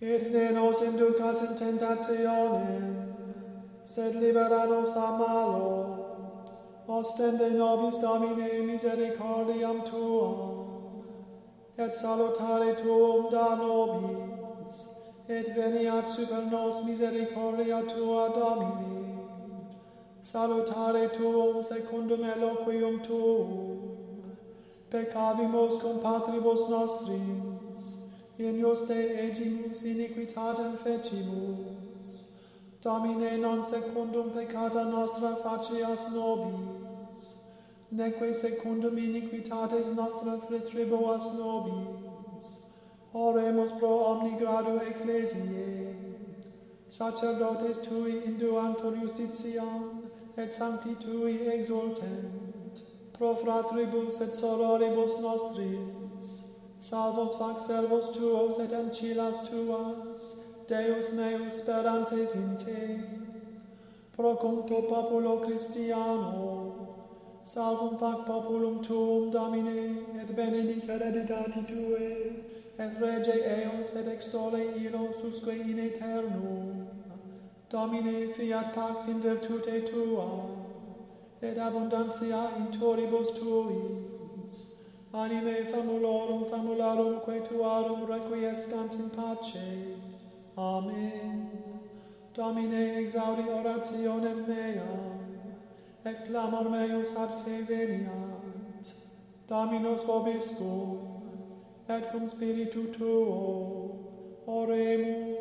Et ne nos inducas in tentationem, sed libera nos a malo. Ostende nobis Domine misericordiam Tuam, et salutare Tuum da nobis, et veniat super nos misericordia Tua, Domine. Salutare Tuum secundum eloquium Tuum, peccavimus cum patribus nostris, in juste egimus iniquitatem fecimus. Domine, non secundum peccata nostra facias nobis, neque secundum iniquitates nostras retribuas nobis. Oremus pro omni gradu ecclesiae. Sacerdotes Tui induantur justitiam, et sancti Tui exultent. Pro fratribus et sororibus nostris, salvos fac servos Tuos et ancillas Tuas, Deus meus sperantes in Te. Pro cuncto populo Christiano, salvum fac populum Tuum, Domine, et benedic hereditati Tue, et rege eos et extole illos usque in aeternum. Domine, fiat pax in virtute Tua, et abundantia in toribus Tuis. Anime famularum que Tuarum requiescant in pace. Amen. Domine, exaudi orationem meam, et clamor meus ad Te veniat. Dominus vobiscum, et cum spiritu Tuo, oremus.